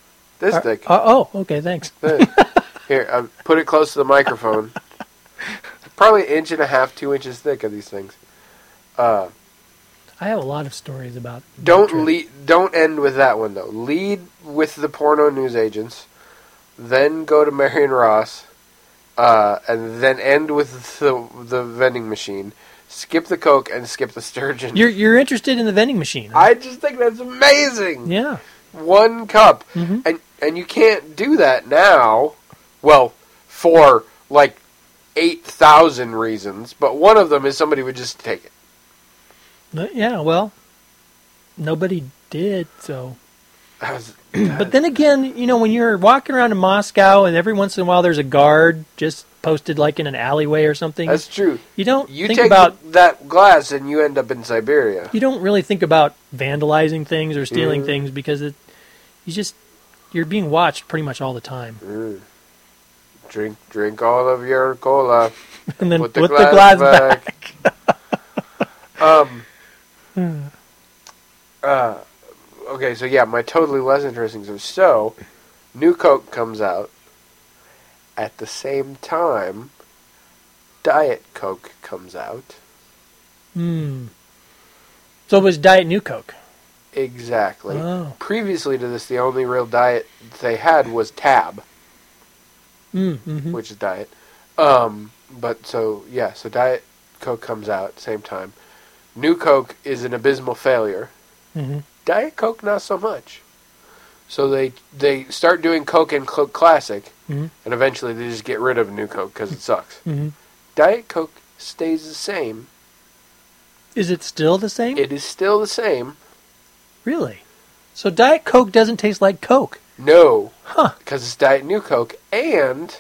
This Uh, thick. uh, oh, okay, thanks. This. Here, uh, put it close to the microphone. Probably an inch and a half, two inches thick of these things. Uh, I have a lot of stories about. that don't trip. lead. Don't end with that one though. Lead with the porno news agents, then go to Marion Ross, uh, and then end with the the vending machine. Skip the Coke and skip the sturgeon. You're you're interested in the vending machine? Huh? I just think that's amazing. Yeah. One cup, Mhm. and and you can't do that now. Well, for like eight thousand reasons, but one of them is somebody would just take it. But, yeah. Well, nobody did. So, That was- but then again, you know, when you're walking around in Moscow and every once in a while there's a guard just posted like in an alleyway or something, that's true. you don't You think take about. the- that glass and you end up in Siberia. You don't really think about vandalizing things or stealing Mm. things because it, you just you're being watched pretty much all the time. Mm. Drink, drink all of your cola. And then Put the put the glass glass back. Um. uh, okay, so yeah, my totally less interesting story. So, new Coke comes out at the same time. Diet Coke comes out. Hmm. So it was Diet New Coke. Exactly. Oh. Previously to this, the only real diet they had was Tab, Mm, hmm which is diet. Um, but so yeah, so Diet Coke comes out at the same time. New Coke is an abysmal failure. hmm Diet Coke not so much. So they they start doing Coke and Coke Classic, Mhm. and eventually they just get rid of New Coke because it sucks. hmm Diet Coke stays the same. Is it still the same? It is still the same. Really? So Diet Coke doesn't taste like Coke. No, Huh. because it's Diet New Coke, and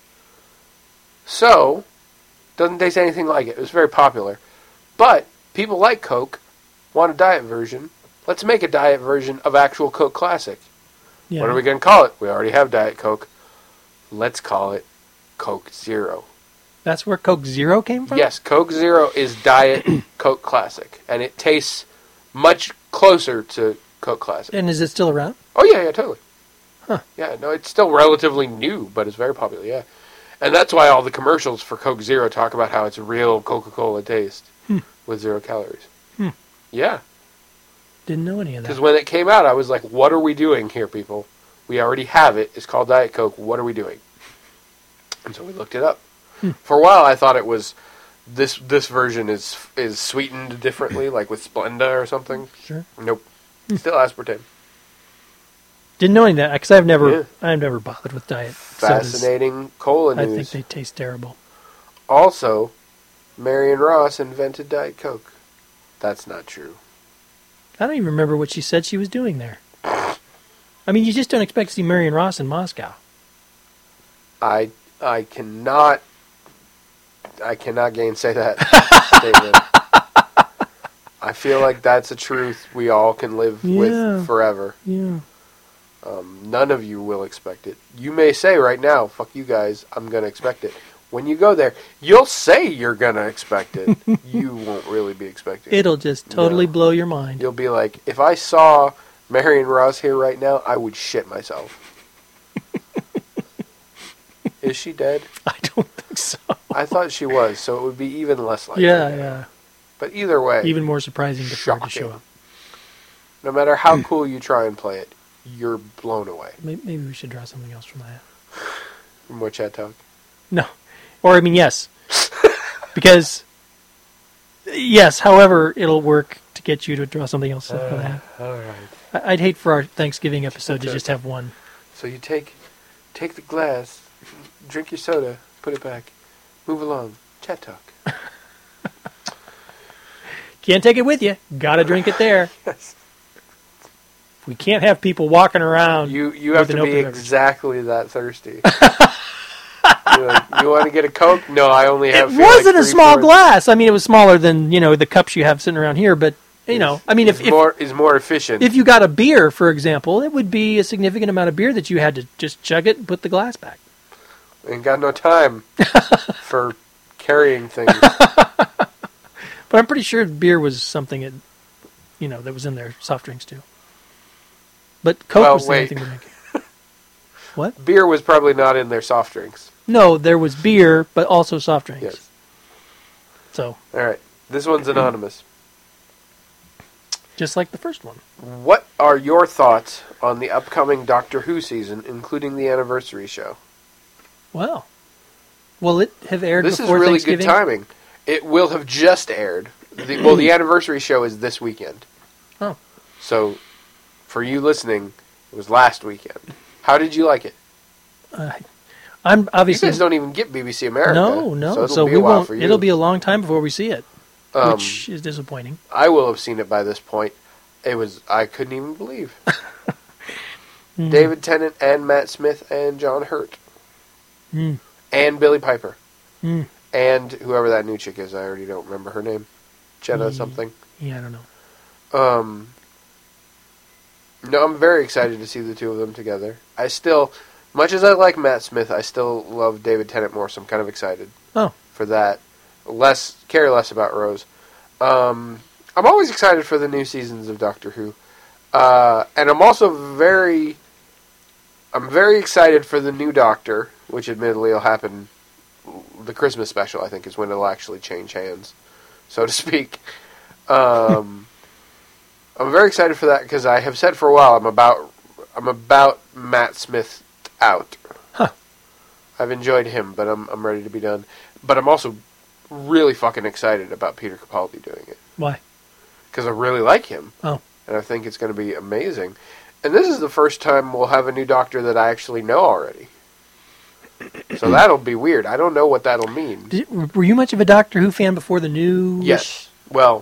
so doesn't taste anything like it. It was very popular, but people like Coke, want a diet version. Let's make a diet version of actual Coke Classic. Yeah. What are we going to call it? We already have Diet Coke. Let's call it Coke Zero. That's where Coke Zero came from? Yes, Coke Zero is Diet Coke Classic, and it tastes much closer to Coke Classic. And is it still around? Oh, yeah, yeah, totally. Huh. Yeah, no, it's still relatively new, but it's very popular, yeah. And that's why all the commercials for Coke Zero talk about how it's real Coca-Cola taste Hmm. with zero calories. Hmm. Yeah, Didn't know any of because that. when it came out, I was like, what are we doing here, people? We already have it. It's called Diet Coke. What are we doing? And so we looked it up. Hmm. For a while, I thought it was this this version is is sweetened differently, like with Splenda or something. Sure. Nope. Still aspartame. Didn't know any of that because I've never, Yeah. I've never bothered with diet sodas. Fascinating cola I news. think they taste terrible. Also, Marion Ross invented Diet Coke. That's not true. I don't even remember what she said she was doing there. I mean, you just don't expect to see Marion Ross in Moscow. I I cannot I cannot gainsay that statement. I feel like that's a truth we all can live Yeah. with forever. Yeah. Um, none of you will expect it. You may say right now, fuck you guys, I'm going to expect it. When you go there, you'll say you're going to expect it. You won't really be expecting it. It'll just totally No. blow your mind. You'll be like, if I saw Marion Ross here right now, I would shit myself. Is she dead? I don't think so. I thought she was, so it would be even less likely. Yeah, yeah. But either way, Even more surprising to her to show Shocking. up. no matter how cool you try and play it, you're blown away. Maybe, maybe we should draw something else from that. More chat talk. No. Or, I mean, yes. Because, yes, however, it'll work to get you to draw something else from that. All right. I- I'd hate for our Thanksgiving episode to Okay. just have one. So you take, take the glass, drink your soda, put it back, move along, chat talk. Can't take it with you. Gotta drink it there. Yes. We can't have people walking around. You you have with to an be open beverage. exactly that thirsty. You're like, you want to get a Coke? No, I only It have. feel like wasn't a three small fourths. glass. I mean, it was smaller than, you know, the cups you have sitting around here. But, you know, I mean, if, It's if more is more efficient. if you got a beer, for example, it would be a significant amount of beer that you had to just chug it and put the glass back. Ain't got no time for carrying things. But I'm pretty sure beer was something that, you know, that was in their soft drinks too. But Coke Well, was the only wait. thing to drink. What? Beer was probably not in their soft drinks. No, there was beer, but also soft drinks. Yes. So, All right. This one's anonymous. just like the first one. What are your thoughts on the upcoming Doctor Who season, including the anniversary show? Wow. Will it have aired This is before really Thanksgiving? good timing. It will have just aired. The, well, the anniversary show is this weekend. Oh. So, for you listening, it was last weekend. How did you like it? Uh, I'm You obviously guys don't even get B B C America. no, no. So, So, it'll be we a while won't. for you. It'll be a long time before we see it, Um, which is disappointing. I will have seen it by this point. It was I couldn't even believe. Mm. David Tennant and Matt Smith and John Hurt Mm. and Billy Piper Mm. and whoever that new chick is. I already don't remember her name. Jenna Mm. something. Yeah, I don't know. Um. No, I'm very excited to see the two of them together. I still, much as I like Matt Smith, I still love David Tennant more, so I'm kind of excited Oh. for that. Less, care less about Rose. Um, I'm always excited for the new seasons of Doctor Who. Uh, and I'm also very, I'm very excited for the new Doctor, which admittedly will happen, the Christmas special, I think, is when it'll actually change hands, so to speak. Um... I'm very excited for that because I have said for a while I'm about I'm about Matt Smith out. Huh. I've enjoyed him, but I'm I'm ready to be done. But I'm also really fucking excited about Peter Capaldi doing it Why? because I really like him. Oh. And I think it's going to be amazing. And this is the first time we'll have a new Doctor that I actually know already. So that'll be weird. I don't know what that'll mean. Did, were you much of a Doctor Who fan before the new? Yes. Well,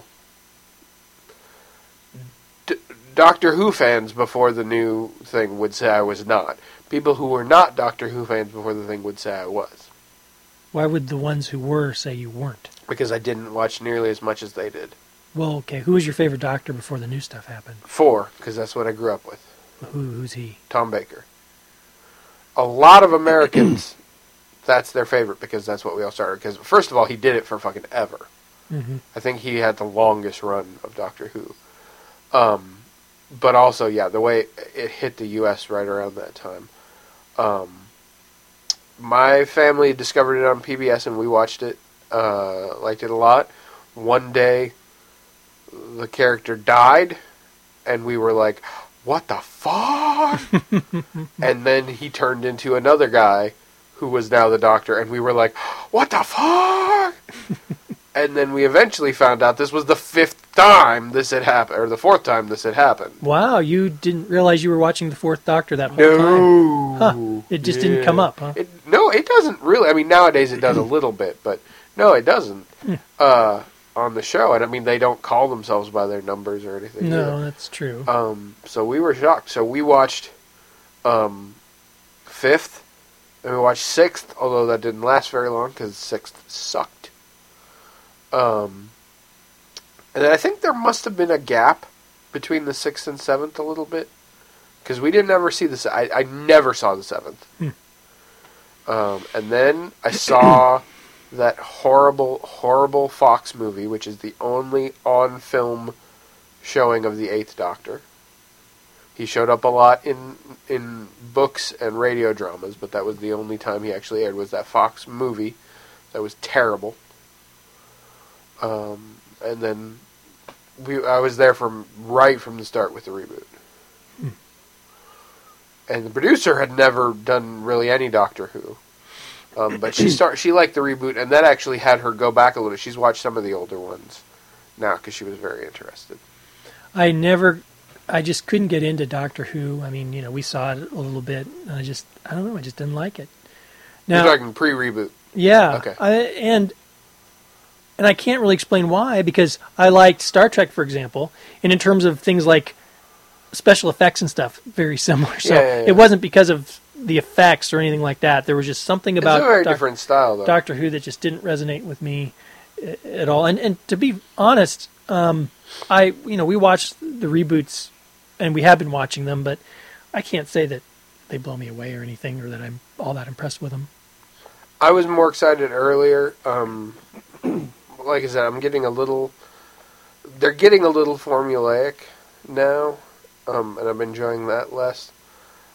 D- Doctor Who fans before the new thing would say I was not. People who were not Doctor Who fans before the thing would say I was. Why would the ones who were say you weren't? Because I didn't watch nearly as much as they did. Well, okay. Who was your favorite Doctor before the new stuff happened? Four, because that's what I grew up with. Who, who's he? Tom Baker. A lot of Americans, that's their favorite because that's what we all started. Because, first of all, he did it for fucking ever. Mm-hmm. I think he had the longest run of Doctor Who. Um, but also, yeah, the way it hit the U S right around that time. Um, my family discovered it on P B S and we watched it. Uh, liked it a lot. One day, the character died, and we were like, what the fuck? And then he turned into another guy who was now the Doctor, and we were like, what the fuck? And then we eventually found out this was the fifth time this had happened, or the fourth time this had happened. Wow, you didn't realize you were watching the Fourth Doctor that whole time. No. Huh. It just didn't come up, huh? It, no, it doesn't really. I mean, nowadays it does a little bit, but no, it doesn't uh, on the show. And I mean, they don't call themselves by their numbers or anything. No, either. that's true. Um, so we were shocked. So we watched um, fifth, and we watched sixth, although that didn't last very long because sixth sucked. Um, and then I think there must have been a gap between the sixth and seventh a little bit, because we didn't ever see the. Se- I, I never saw the seventh. Hmm. Um, and then I saw that horrible, horrible Fox movie, which is the only on-film showing of the Eighth Doctor. He showed up a lot in in books and radio dramas, but that was the only time he actually aired, was that Fox movie that was terrible. Um, and then we I was there from right from the start with the reboot. Hmm. And the producer had never done really any Doctor Who. Um, but she start she liked the reboot, and that actually had her go back a little. She's watched some of the older ones now because she was very interested. I never, I just couldn't get into Doctor Who. I mean, you know, we saw it a little bit, and I just, I don't know, I just didn't like it. Now, You're talking pre-reboot. yeah, Okay. I, and and I can't really explain why, because I liked Star Trek, for example, and in terms of things like special effects and stuff, very similar. So Yeah, yeah, yeah. it wasn't because of the effects or anything like that. There was just something about It's a very Doc- different style, though. Doctor Who that just didn't resonate with me uh, at all. And and to be honest, um, I you know we watched the reboots, and we have been watching them, but I can't say that they blow me away or anything, or that I'm all that impressed with them. I was more excited earlier. Um, like I said, I'm getting a little... They're getting a little formulaic now, um, and I'm enjoying that less.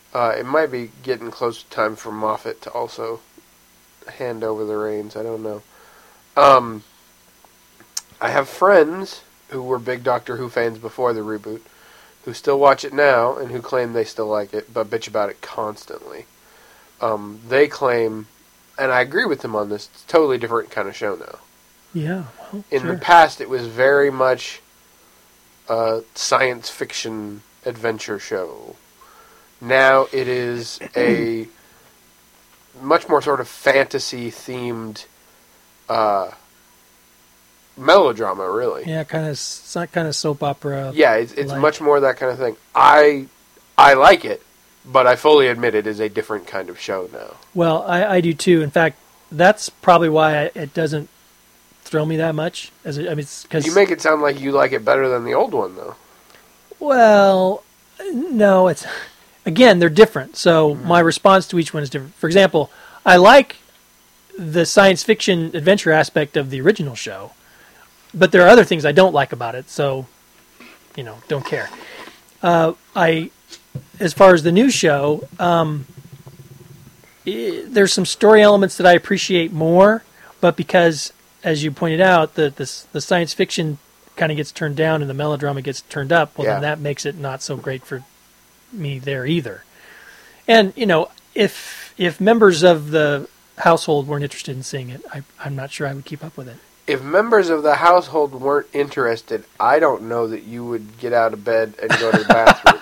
Uh, it might be getting close to time for Moffat to also hand over the reins. I don't know. Um, I have friends who were big Doctor Who fans before the reboot, who still watch it now and who claim they still like it, but bitch about it constantly. Um, they claim, and I agree with them on this, it's a totally different kind of show now. Yeah, well, In sure. the past, it was very much a science fiction adventure show. Now it is a much more sort of fantasy-themed uh, melodrama, really. Yeah, kind of, it's not kind of soap opera. Yeah, it's, it's like- much more that kind of thing. I I like it, but I fully admit it is a different kind of show now. Well, I, I do too. In fact, that's probably why I, it doesn't thrill me that much. As it, I mean, it's because You make it sound like you like it better than the old one, though. well, no, it's again they're different. So my response to each one is different. For example, I like the science fiction adventure aspect of the original show, but there are other things I don't like about it. So, you know, don't care. Uh, I, as far as the new show, um, i there's some story elements that I appreciate more, but because, as you pointed out, the the, the science fiction kind of gets turned down and the melodrama gets turned up, well, Yeah. then that makes it not so great for me there either. And you know, if if members of the household weren't interested in seeing it, I, I'm not sure I would keep up with it. If members of the household weren't interested, I don't know that you would get out of bed and go to the bathroom.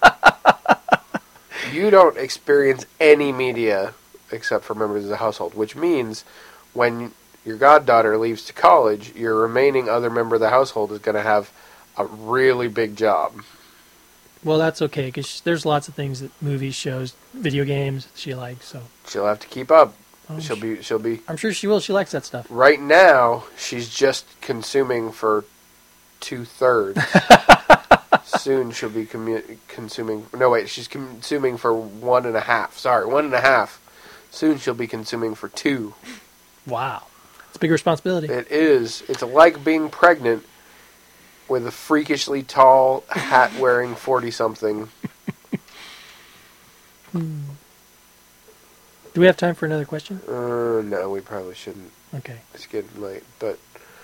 You don't experience any media except for members of the household, which means when your goddaughter leaves to college, your remaining other member of the household is going to have a really big job. Well, that's okay because there's lots of things that movies, shows, video games she likes. So She'll have to keep up. Oh, She'll be. She'll be. I'm sure she will. She likes that stuff. Right now, she's just consuming for two thirds. Soon she'll be commu- consuming. No, wait, she's consuming for one and a half. Sorry, one and a half. Soon she'll be consuming for two. Wow, it's a big responsibility. It is. It's like being pregnant with a freakishly tall, hat-wearing forty-something. Do we have time for another question? Uh, no, we probably shouldn't. Okay. It's getting late, but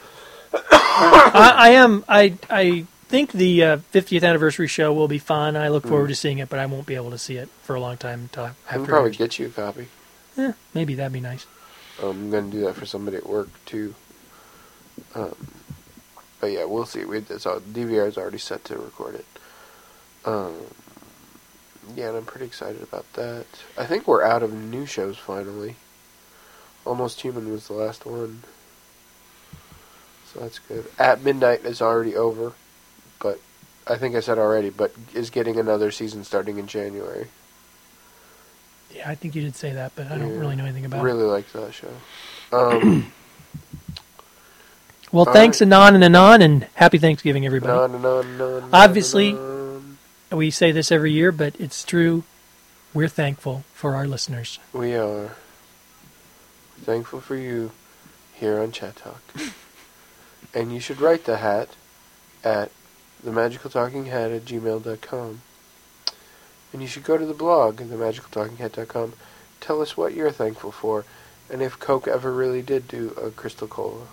I, I am. I I think the uh, fiftieth anniversary show will be fun. I look forward Mm. to seeing it, but I won't be able to see it for a long time until I I have can probably privilege. get you a copy. Eh, maybe that'd be nice. Um, I'm going to do that for somebody at work, too. Um, but yeah, we'll see. We, it's all, D V R is already set to record it. Um, yeah, and I'm pretty excited about that. I think we're out of new shows, finally. Almost Human was the last one. So that's good. At Midnight is already over. But I think I said already, but is getting another season starting in January. Yeah, I think you did say that, but I don't Yeah. really know anything about Really liked that show. Um, it. Well, all thanks right. Anon and Anon, and happy Thanksgiving, everybody. no, no, no, no, no, Obviously- no. We say this every year, but it's true. We're thankful for our listeners. We are thankful for you here on Chat Talk. And you should write the hat at the magical talking hat at gmail dot com. And you should go to the blog at the magical talking hat dot com. Tell us what you're thankful for, and if Coke ever really did do a Crystal Cola.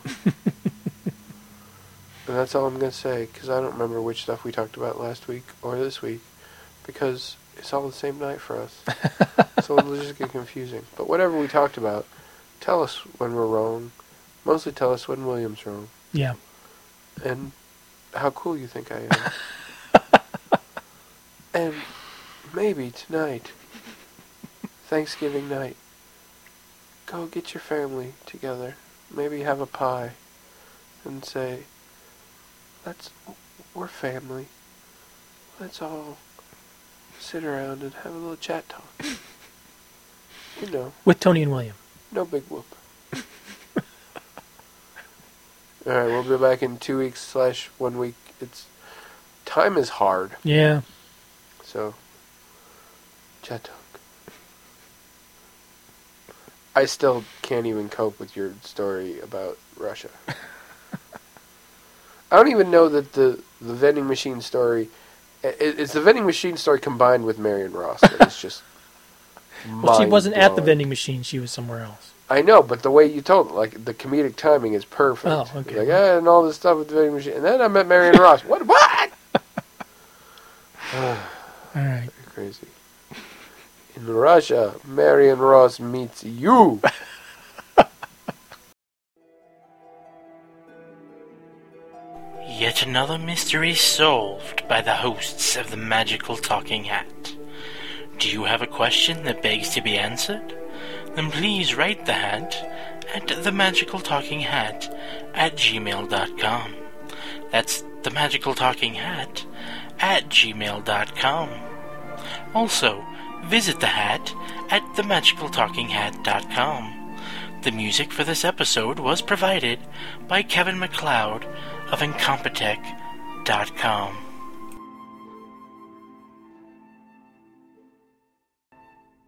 And that's all I'm going to say, because I don't remember which stuff we talked about last week or this week, because it's all the same night for us. So it'll just get confusing. But whatever we talked about, tell us when we're wrong. Mostly tell us when William's wrong. Yeah. And how cool you think I am. And maybe tonight, Thanksgiving night, go get your family together. Maybe have a pie. And say, let's, we're family. Let's all sit around and have a little chat talk. You know, With Tony and William. no big whoop. Alright, we'll be back in two weeks slash one week. It's time is hard, Yeah. so chat talk. I still can't even cope with your story about Russia. I don't even know that the, the vending machine story It, it's the vending machine story combined with Marion Ross. It's just. Well, she wasn't at the mind-blowing. vending machine. She was somewhere else. I know, but the way you told it, like, the comedic timing is perfect. Oh, okay. Like, eh, and all this stuff with the vending machine. And then I met Marion Ross. What? What? All right. Crazy. In Russia, Marion Ross meets you. Yet another mystery solved by the hosts of the Magical Talking Hat. Do you have a question that begs to be answered? Then please write the hat at themagicaltalkinghat at gmail dot com. That's themagicaltalkinghat at gmail dot com. Also, visit the hat at themagicaltalkinghat dot com. The music for this episode was provided by Kevin MacLeod of Incompetech dot com.